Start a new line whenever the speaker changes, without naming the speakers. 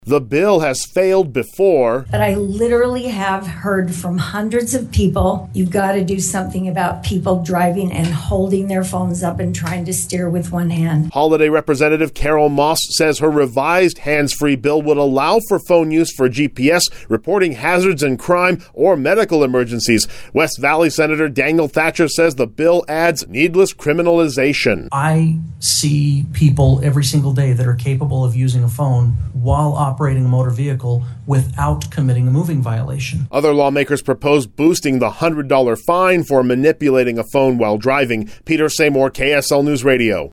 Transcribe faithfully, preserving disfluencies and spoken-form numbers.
The bill has failed before.
But I literally have heard from hundreds of people, you've got to do something about people driving and holding their phones up and trying to steer with one hand.
Holiday Representative Carol Moss says her revised hands-free bill would allow for phone use for G P S, reporting hazards and crime, or medical emergencies. West Valley Senator Daniel Thatcher says the bill adds needless criminalization.
I see people every single day that are capable of using a phone while operating a motor vehicle without committing a moving violation.
Other lawmakers propose boosting the one hundred dollars fine for manipulating a phone while driving. Peter Seymour, K S L News Radio.